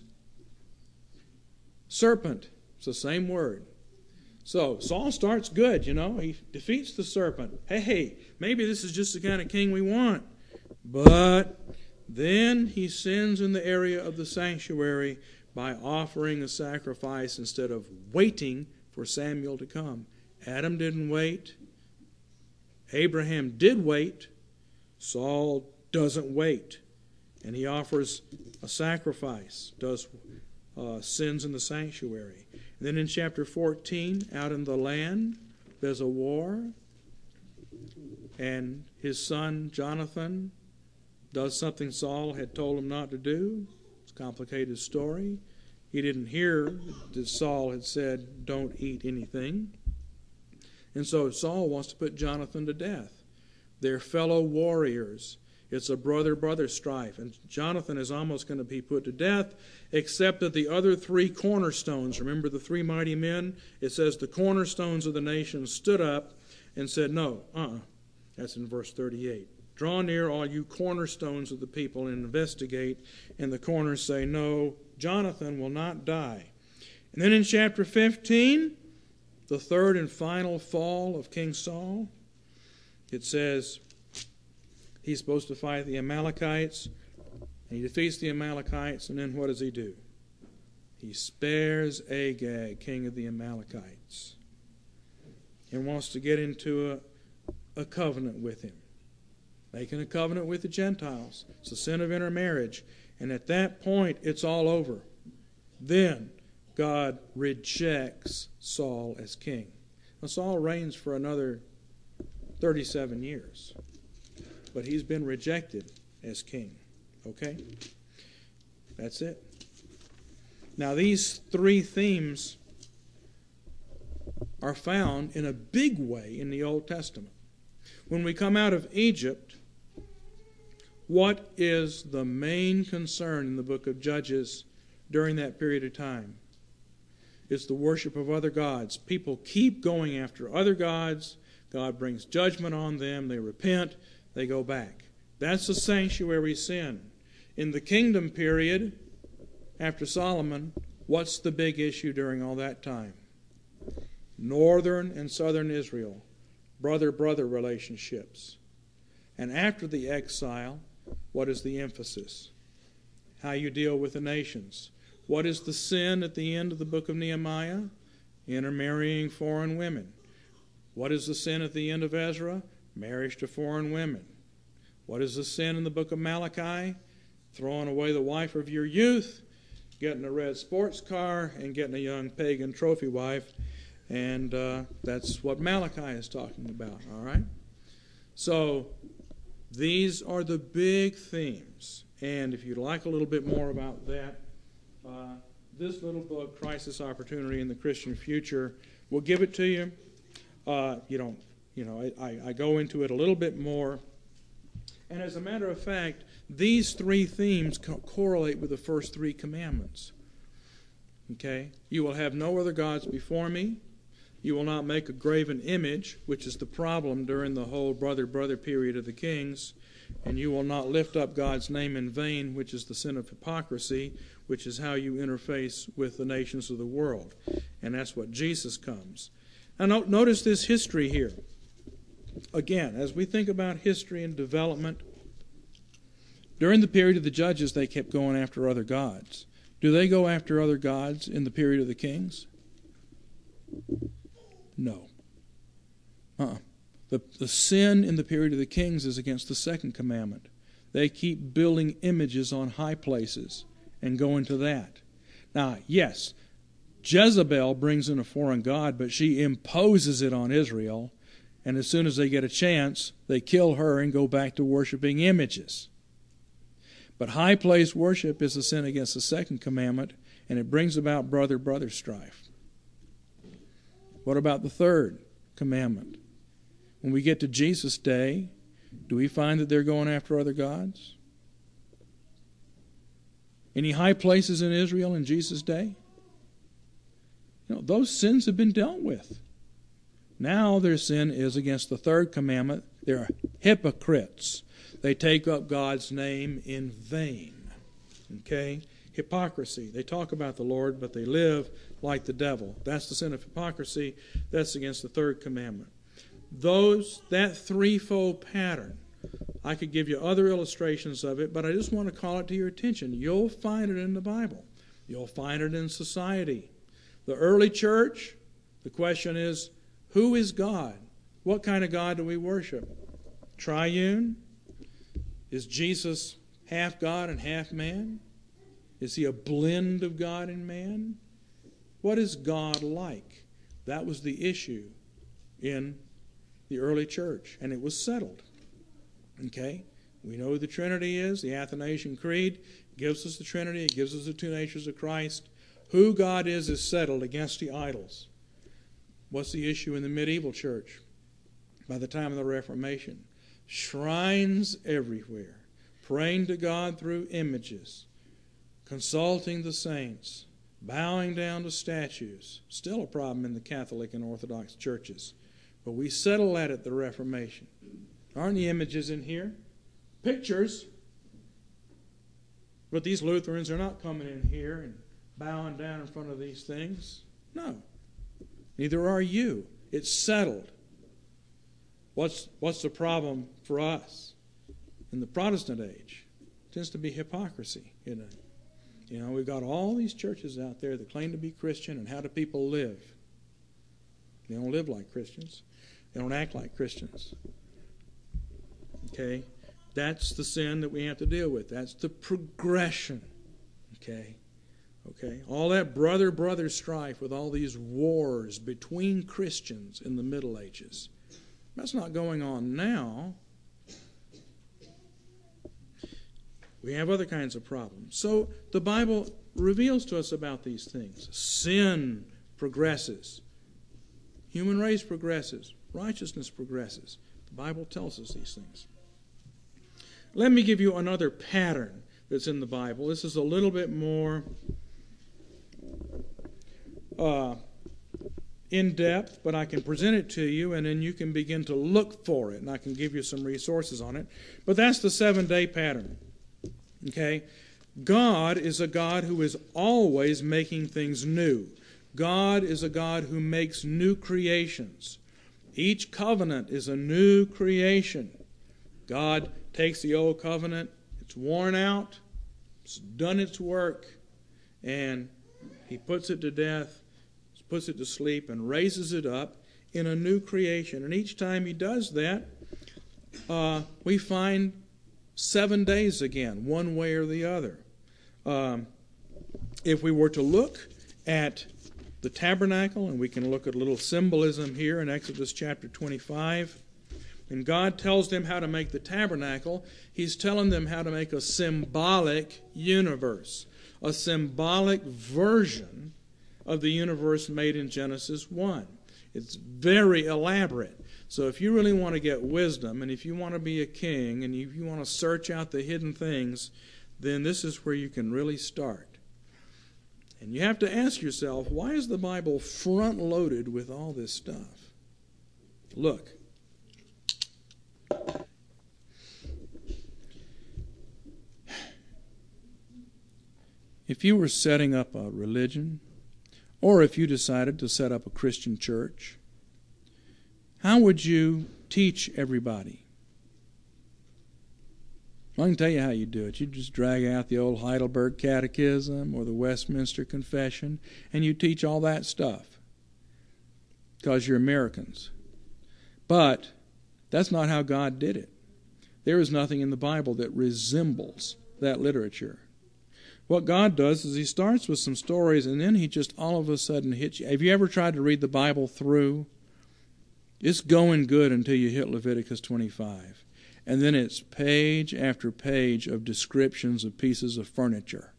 Serpent. It's the same word. So Saul starts good, you know. He defeats the serpent. Hey, maybe this is just the kind of king we want. But then he sins in the area of the sanctuary by offering a sacrifice instead of waiting for Samuel to come. Adam didn't wait. Abraham did wait. Saul doesn't wait. And he offers a sacrifice, does uh, sins in the sanctuary. And then in chapter fourteen, out in the land, there's a war. And his son, Jonathan, does something Saul had told him not to do. It's a complicated story. He didn't hear that Saul had said, don't eat anything. And so Saul wants to put Jonathan to death. They're fellow warriors. It's a brother-brother strife. And Jonathan is almost going to be put to death, except that the other three cornerstones, remember the three mighty men? It says the cornerstones of the nation stood up and said, no, uh-uh. That's in verse thirty-eight. Draw near, all you cornerstones of the people, and investigate. And the corners say, no, Jonathan will not die. And then in chapter fifteen, the third and final fall of King Saul, it says he's supposed to fight the Amalekites, and he defeats the Amalekites, and then what does he do? He spares Agag, king of the Amalekites, and wants to get into a, a covenant with him. Making a covenant with the Gentiles. It's a sin of intermarriage. And at that point, it's all over. Then God rejects Saul as king. Now, Saul reigns for another thirty-seven years. But he's been rejected as king. Okay? That's it. Now, these three themes are found in a big way in the Old Testament. When we come out of Egypt, what is the main concern in the book of Judges during that period of time? It's the worship of other gods. People keep going after other gods. God brings judgment on them. They repent. They go back. That's a sanctuary sin. In the kingdom period, after Solomon, what's the big issue during all that time? Northern and southern Israel. Brother-brother relationships. And after the exile, what is the emphasis? How you deal with the nations. What is the sin at the end of the book of Nehemiah? Intermarrying foreign women. What is the sin at the end of Ezra? Marriage to foreign women. What is the sin in the book of Malachi? Throwing away the wife of your youth, getting a red sports car, and getting a young pagan trophy wife. And uh, that's what Malachi is talking about, all right? So these are the big themes. And if you'd like a little bit more about that, uh, this little book, Crisis, Opportunity, and the Christian Future, will give it to you. Uh, you don't, you know, I, I go into it a little bit more. And as a matter of fact, these three themes co- correlate with the first three commandments. Okay? You will have no other gods before me. You will not make a graven image, which is the problem during the whole brother-brother period of the kings. And you will not lift up God's name in vain, which is the sin of hypocrisy, which is how you interface with the nations of the world. And that's what Jesus comes. Now notice this history here. again, as we think about history and development, during the period of the judges, they kept going after other gods. Do they go after other gods in the period of the kings? No. Uh-uh. The, the sin in the period of the kings is against the second commandment. They keep building images on high places and go into that. Now, yes, Jezebel brings in a foreign god, but she imposes it on Israel, and as soon as they get a chance, they kill her and go back to worshiping images. But high place worship is a sin against the second commandment, and it brings about brother-brother strife. What about the third commandment? When we get to Jesus' day, do we find that they're going after other gods? Any high places in Israel in Jesus' day? You know, those sins have been dealt with. Now their sin is against the third commandment. They're hypocrites. They take up God's name in vain. Okay? Hypocrisy. They talk about the Lord, but they live like the devil. That's the sin of hypocrisy. That's against the third commandment. Those, that threefold pattern, I could give you other illustrations of it, but I just want to call it to your attention. You'll find it in the Bible. You'll find it in society. The early church, the question is, who is God? What kind of God do we worship? Triune? Is Jesus half God and half man? Is he a blend of God and man? What is God like? That was the issue in the early church, and it was settled. Okay? We know who the Trinity is. The Athanasian Creed gives us the Trinity. It gives us the two natures of Christ. Who God is is settled against the idols. What's the issue in the medieval church? By the time of the Reformation, shrines everywhere, praying to God through images, consulting the saints, bowing down to statues. Still a problem in the Catholic and Orthodox churches. But we settle that at the Reformation. Aren't the images in here? Pictures. But these Lutherans are not coming in here and bowing down in front of these things. No. Neither are you. It's settled. What's, what's the problem for us in the Protestant age? It tends to be hypocrisy. You know? You know, we've got all these churches out there that claim to be Christian, and how do people live? They don't live like Christians. They don't act like Christians. Okay? That's the sin that we have to deal with. That's the progression. Okay? Okay? All that brother-brother strife with all these wars between Christians in the Middle Ages. That's not going on now. We have other kinds of problems. So the Bible reveals to us about these things. Sin progresses. Human race progresses. Righteousness progresses. The Bible tells us these things. Let me give you another pattern that's in the Bible. This is a little bit more uh, in-depth, but I can present it to you, and then you can begin to look for it, and I can give you some resources on it. But that's the seven-day pattern. Okay? God is a God who is always making things new. God is a God who makes new creations. Each covenant is a new creation. God takes the old covenant, it's worn out, it's done its work, and he puts it to death, puts it to sleep, and raises it up in a new creation. And each time he does that, uh, we find seven days again, one way or the other. Um, if we were to look at the tabernacle, and we can look at a little symbolism here in Exodus chapter twenty-five, and God tells them how to make the tabernacle, he's telling them how to make a symbolic universe, a symbolic version of the universe made in Genesis one. It's very elaborate. So if you really want to get wisdom, and if you want to be a king, and if you want to search out the hidden things, then this is where you can really start. And you have to ask yourself, why is the Bible front-loaded with all this stuff? Look. If you were setting up a religion, or if you decided to set up a Christian church, how would you teach everybody. I can tell you how you do it. You just drag out the old Heidelberg Catechism or the Westminster Confession, and you teach all that stuff because you're Americans. But that's not how God did it. There is nothing in the Bible that resembles that literature. What God does is He starts with some stories, and then He just all of a sudden hits you. Have you ever tried to read the Bible through? It's going good until you hit Leviticus twenty-five. And then it's page after page of descriptions of pieces of furniture.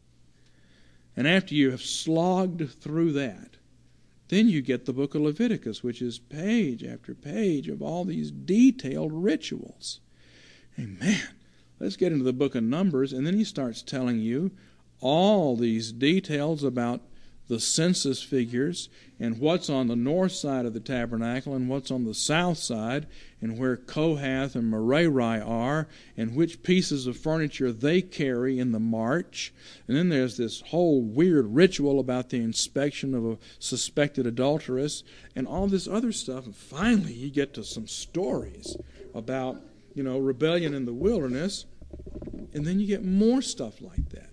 And after you have slogged through that, then you get the book of Leviticus, which is page after page of all these detailed rituals. And man, let's get into the book of Numbers, and then he starts telling you all these details about the census figures and what's on the north side of the tabernacle and what's on the south side and where Kohath and Merari are and which pieces of furniture they carry in the march. And then there's this whole weird ritual about the inspection of a suspected adulteress and all this other stuff. And finally you get to some stories about, you know, rebellion in the wilderness, and then you get more stuff like that.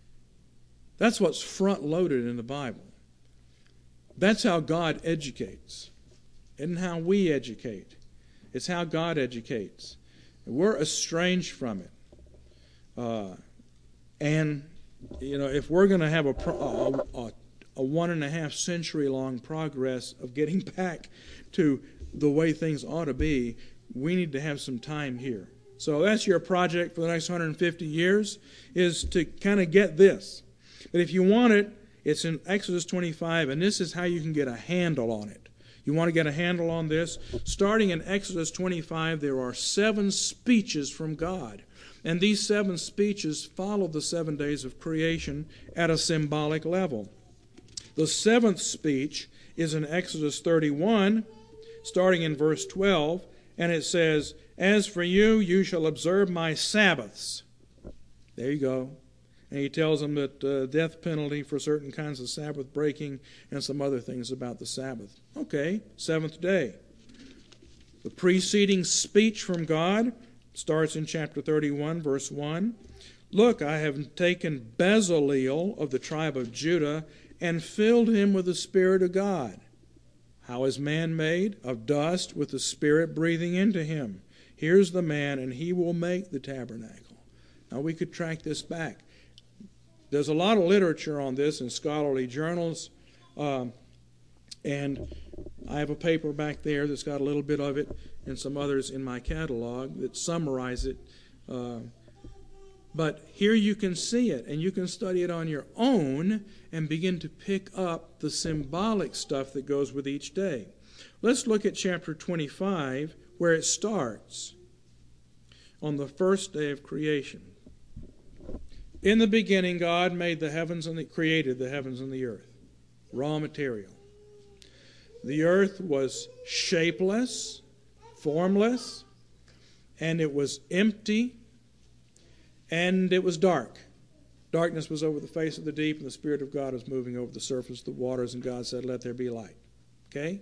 That's what's front-loaded in the Bible. That's how God educates. Isn't how we educate. It's how God educates. We're estranged from it. Uh, and, you know, if we're going to have a, pro- a, a, a one and a half century long progress of getting back to the way things ought to be, we need to have some time here. So that's your project for the next one hundred fifty years, is to kind of get this. But if you want it, it's in Exodus twenty-five, and this is how you can get a handle on it. You want to get a handle on this? Starting in Exodus twenty-five, there are seven speeches from God. And these seven speeches follow the seven days of creation at a symbolic level. The seventh speech is in Exodus thirty-one, starting in verse twelve, and it says, "As for you, you shall observe my Sabbaths." There you go. And he tells them that uh, death penalty for certain kinds of Sabbath breaking and some other things about the Sabbath. Okay, seventh day. The preceding speech from God starts in chapter thirty-one, verse one. "Look, I have taken Bezaleel of the tribe of Judah and filled him with the Spirit of God." How is man made? Of dust, with the Spirit breathing into him. Here's the man, and he will make the tabernacle. Now we could track this back. There's a lot of literature on this in scholarly journals, um, and I have a paper back there that's got a little bit of it and some others in my catalog that summarize it. Uh, but here you can see it, and you can study it on your own and begin to pick up the symbolic stuff that goes with each day. Let's look at chapter twenty-five, where it starts on the first day of creation. "In the beginning, God made the heavens and the, created the heavens and the earth." Raw material. "The earth was shapeless, formless, and it was empty, and it was dark. Darkness was over the face of the deep, and the Spirit of God was moving over the surface of the waters, and God said, 'Let there be light.'" Okay?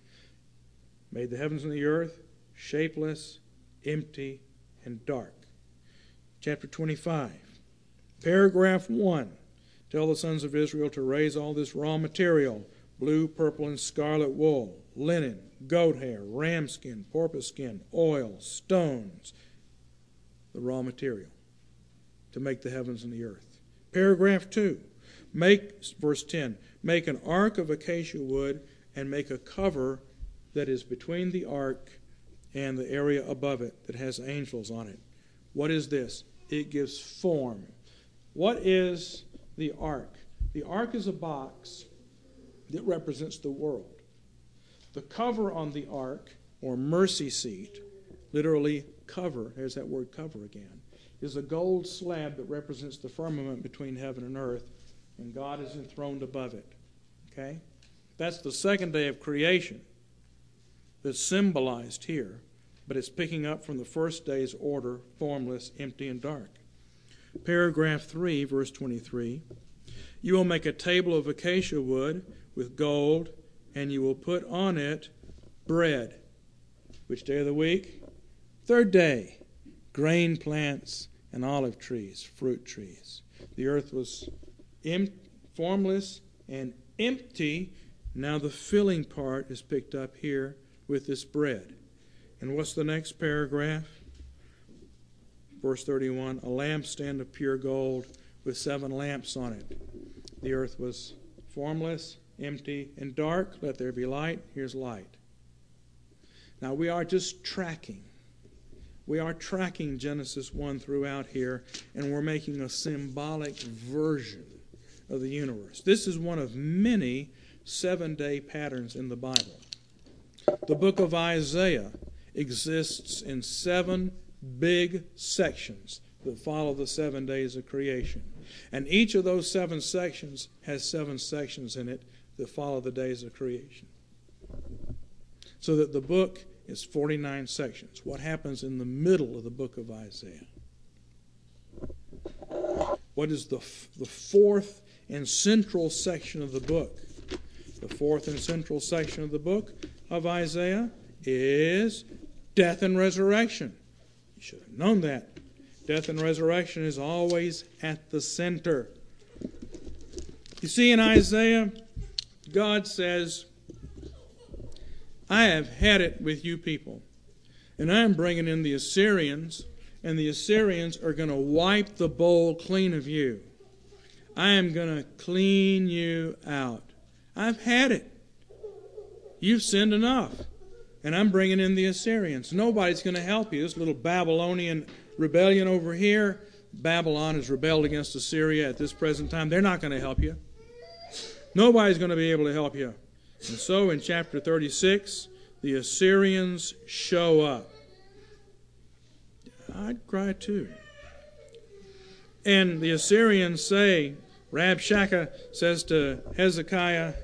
Made the heavens and the earth, shapeless, empty, and dark. Chapter twenty-five. Paragraph one. "Tell the sons of Israel to raise all this raw material, blue, purple, and scarlet wool, linen, goat hair, ram skin, porpoise skin, oil, stones," the raw material, to make the heavens and the earth. Paragraph two. Make, verse ten, "Make an ark of acacia wood and make a cover that is between the ark and the area above it that has angels on it." What is this? It gives form. What is the ark? The ark is a box that represents the world. The cover on the ark, or mercy seat, literally cover, there's that word cover again, is a gold slab that represents the firmament between heaven and earth, and God is enthroned above it. Okay? That's the second day of creation that's symbolized here, but it's picking up from the first day's order, formless, empty, and dark. Paragraph three, verse twenty-three. "You will make a table of acacia wood with gold, and you will put on it bread, Which day of the week? Third day. Grain plants and olive trees, fruit trees. The earth was em- formless and empty. Now the filling part is picked up here with this bread. And what's the next paragraph? Verse thirty-one, a lampstand of pure gold with seven lamps on it. The earth was formless, empty, and dark. Let there be light. Here's light. Now we are just tracking. We are tracking Genesis one throughout here, and we're making a symbolic version of the universe. This is one of many seven-day patterns in the Bible. The book of Isaiah exists in seven big sections that follow the seven days of creation. And each of those seven sections has seven sections in it that follow the days of creation. So that the book is forty-nine sections. What happens in the middle of the book of Isaiah? What is the, the fourth and central section of the book? The fourth and central section of the book of Isaiah is death and resurrection. You should have known that. Death and resurrection is always at the center. You see, in Isaiah, God says, I have had it with you people, and I am bringing in the Assyrians, and the Assyrians are going to wipe the bowl clean of you. I am going to clean you out. I've had it. You've sinned enough, and I'm bringing in the Assyrians. Nobody's going to help you. This little Babylonian rebellion over here, Babylon has rebelled against Assyria at this present time. They're not going to help you. Nobody's going to be able to help you. And so in chapter thirty-six, the Assyrians show up. I'd cry too. And the Assyrians say, Rabshakeh says to Hezekiah,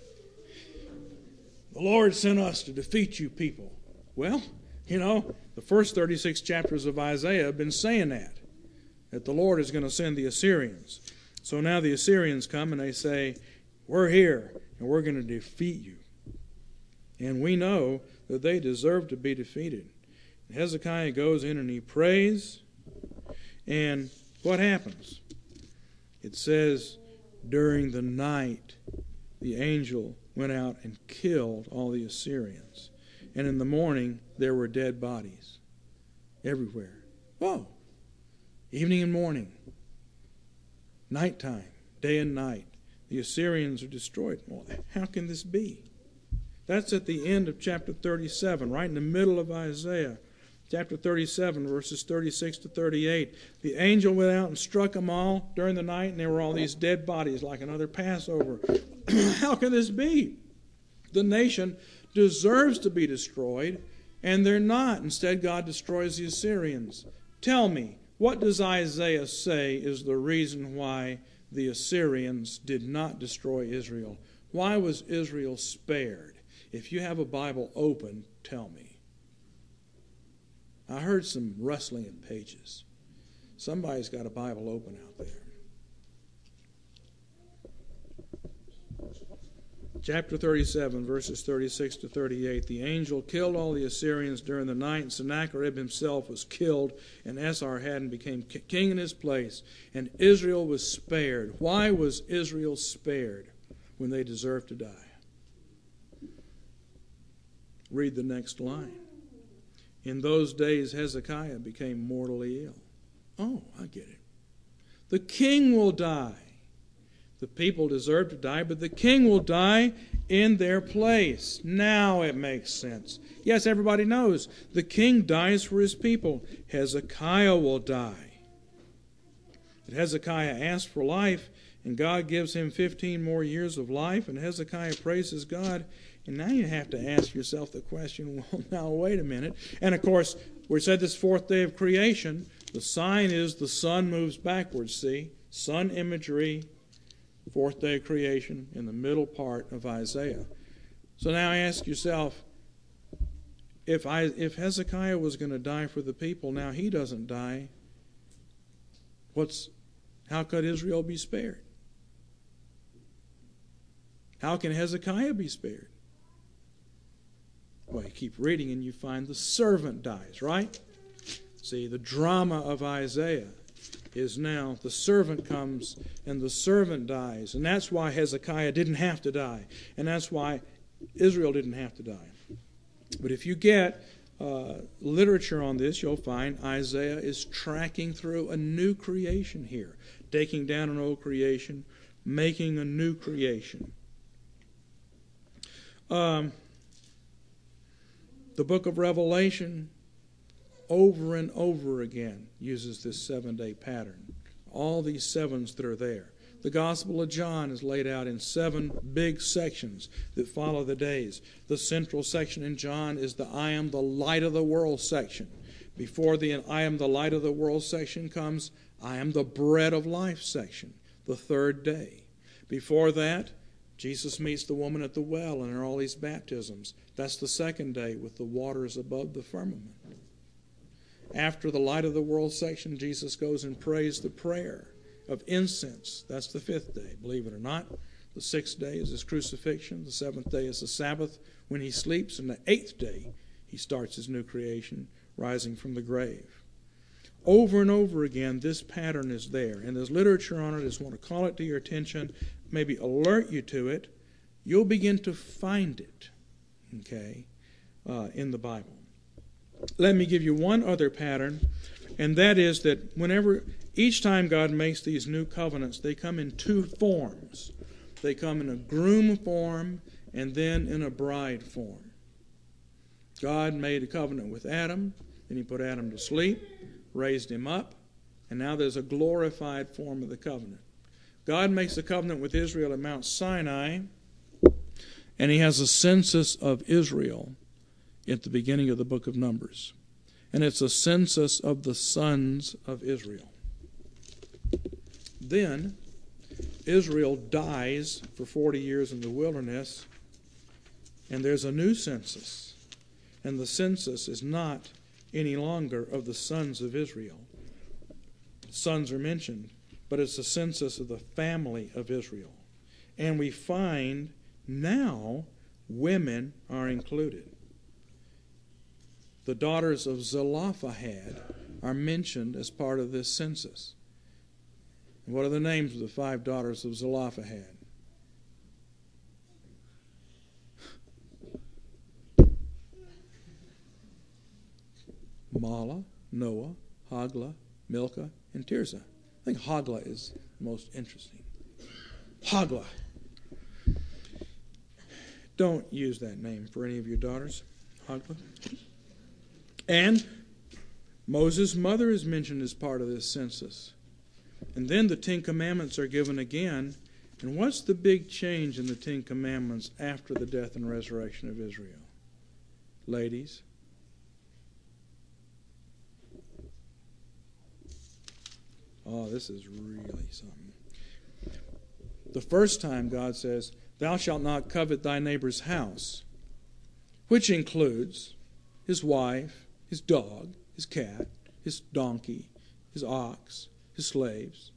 the Lord sent us to defeat you people. Well, you know, the first thirty-six chapters of Isaiah have been saying that, that the Lord is going to send the Assyrians. So now the Assyrians come and they say, we're here and we're going to defeat you. And we know that they deserve to be defeated. And Hezekiah goes in and he prays. And what happens? It says, during the night, the angel went out and killed all the Assyrians. And in the morning, there were dead bodies everywhere. Whoa! Evening and morning. Nighttime, day and night. The Assyrians are destroyed. Well, how can this be? That's at the end of chapter thirty-seven, right in the middle of Isaiah. Chapter thirty-seven, verses thirty-six to thirty-eight. The angel went out and struck them all during the night, and there were all these dead bodies like another Passover. How can this be? The nation deserves to be destroyed, and they're not. Instead, God destroys the Assyrians. Tell me, what does Isaiah say is the reason why the Assyrians did not destroy Israel? Why was Israel spared? If you have a Bible open, tell me. I heard some rustling in pages. Somebody's got a Bible open out there. Chapter thirty-seven, verses thirty-six to thirty-eight. The angel killed all the Assyrians during the night, and Sennacherib himself was killed, and Esarhaddon became king in his place, and Israel was spared. Why was Israel spared when they deserved to die? Read the next line. In those days, Hezekiah became mortally ill. Oh, I get it. The king will die. The people deserve to die, but the king will die in their place. Now it makes sense. Yes, everybody knows the king dies for his people. Hezekiah will die. But Hezekiah asked for life, and God gives him fifteen more years of life, and Hezekiah praises God. And now you have to ask yourself the question, well, now wait a minute. And of course, we said this fourth day of creation. The sign is the sun moves backwards, see? Sun imagery, fourth day of creation, in the middle part of Isaiah. So now ask yourself, if I, if Hezekiah was going to die for the people, now he doesn't die, what's, how could Israel be spared? How can Hezekiah be spared? Well, you keep reading and you find the servant dies, right? See, the drama of Isaiah is now the servant comes and the servant dies. And that's why Hezekiah didn't have to die. And that's why Israel didn't have to die. But if you get uh, literature on this, you'll find Isaiah is tracking through a new creation here, taking down an old creation, making a new creation. Um, the book of Revelation over and over again uses this seven-day pattern. All these sevens that are there. The Gospel of John is laid out in seven big sections that follow the days. The central section in John is the I am the light of the world section. Before the I am the light of the world section comes I am the bread of life section, the third day. Before that, Jesus meets the woman at the well and there are all these baptisms. That's the second day with the waters above the firmament. After the light of the world section, Jesus goes and prays the prayer of incense. That's the fifth day, believe it or not. The sixth day is his crucifixion. The seventh day is the Sabbath when he sleeps. And the eighth day, he starts his new creation, rising from the grave. Over and over again, this pattern is there. And there's literature on it. I just want to call it to your attention, maybe alert you to it. You'll begin to find it, okay, uh, in the Bible. Let me give you one other pattern, and that is that whenever, each time God makes these new covenants, they come in two forms. They come in a groom form and then in a bride form. God made a covenant with Adam, then he put Adam to sleep, raised him up, and now there's a glorified form of the covenant. God makes a covenant with Israel at Mount Sinai, and he has a census of Israel at the beginning of the book of Numbers. And it's a census of the sons of Israel. Then Israel dies for forty years in the wilderness, and there's a new census. And the census is not any longer of the sons of Israel. Sons are mentioned, but it's a census of the family of Israel. And we find now women are included. The daughters of Zelophehad are mentioned as part of this census. And what are the names of the five daughters of Zelophehad? Mahlah, Noah, Hoglah, Milcah, and Tirzah. I think Hoglah is most interesting. Hoglah. Don't use that name for any of your daughters. Hoglah. And Moses' mother is mentioned as part of this census. And then the Ten Commandments are given again. And what's the big change in the Ten Commandments after the death and resurrection of Israel? Ladies. Oh, this is really something. The first time God says, "Thou shalt not covet thy neighbor's house," which includes his wife, his dog, his cat, his donkey, his ox, his slaves.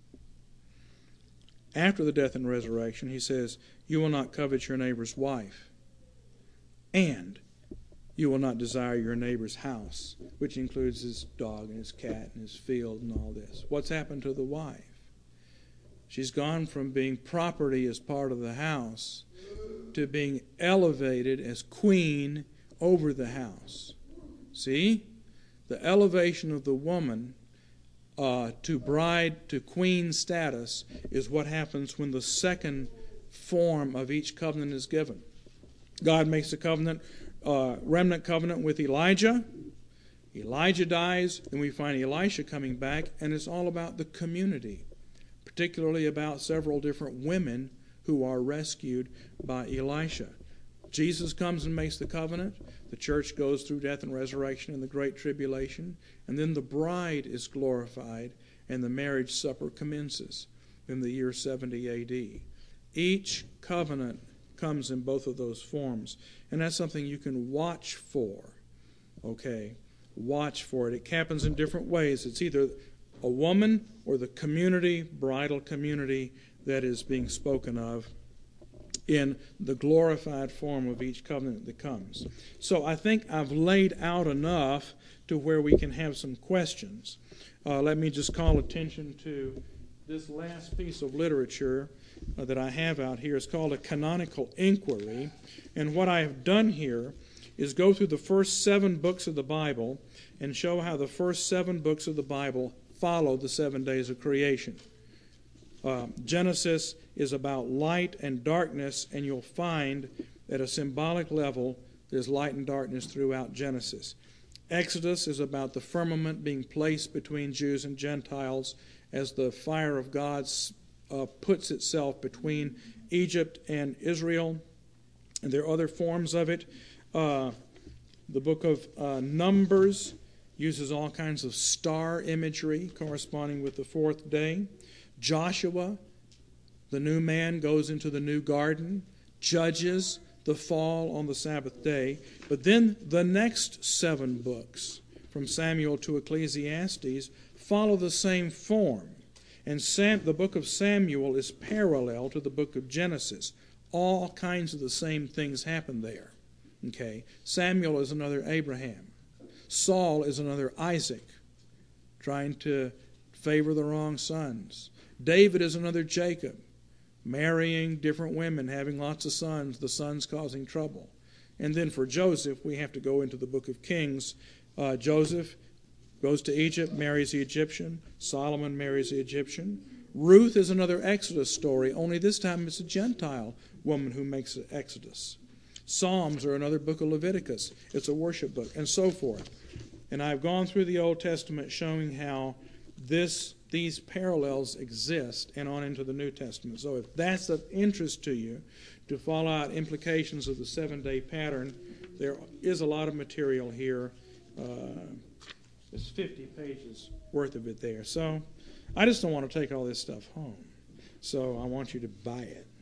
After the death and resurrection, he says, "You will not covet your neighbor's wife, and you will not desire your neighbor's house," which includes his dog and his cat and his field and all this. What's happened to the wife? She's gone from being property as part of the house to being elevated as queen over the house. See? The elevation of the woman uh, to bride, to queen status is what happens when the second form of each covenant is given. God makes a covenant, uh, remnant covenant with Elijah. Elijah dies, and we find Elisha coming back, and it's all about the community, particularly about several different women who are rescued by Elisha. Jesus comes and makes the covenant. The church goes through death and resurrection and the great tribulation. And then the bride is glorified and the marriage supper commences in the year seventy A D. Each covenant comes in both of those forms. And that's something you can watch for. Okay? Watch for it. It happens in different ways. It's either a woman or the community, bridal community, that is being spoken of in the glorified form of each covenant that comes. So I think I've laid out enough to where we can have some questions. Uh, let me just call attention to this last piece of literature uh, that I have out here. It's called a canonical inquiry. And what I have done here is go through the first seven books of the Bible and show how the first seven books of the Bible follow the seven days of creation. Uh, Genesis is about light and darkness, and you'll find at a symbolic level there's light and darkness throughout Genesis. Exodus is about the firmament being placed between Jews and Gentiles as the fire of God uh, puts itself between Egypt and Israel. And there are other forms of it. Uh, the book of uh, Numbers uses all kinds of star imagery corresponding with the fourth day. Joshua, the new man, goes into the new garden. Judges, the fall on the Sabbath day. But then the next seven books, from Samuel to Ecclesiastes, follow the same form. And Sam, the book of Samuel is parallel to the book of Genesis. All kinds of the same things happen there. Okay, Samuel is another Abraham. Saul is another Isaac, trying to favor the wrong sons. David is another Jacob, marrying different women, having lots of sons, the sons causing trouble. And then for Joseph, we have to go into the book of Kings. Uh, Joseph goes to Egypt, marries the Egyptian. Solomon marries the Egyptian. Ruth is another Exodus story, only this time it's a Gentile woman who makes the Exodus. Psalms are another book of Leviticus. It's a worship book, and so forth. And I've gone through the Old Testament showing how this these parallels exist and on into the New Testament. So if that's of interest to you, to follow out implications of the seven-day pattern, there is a lot of material here. Uh, there's fifty pages worth of it there. So I just don't want to take all this stuff home. So I want you to buy it.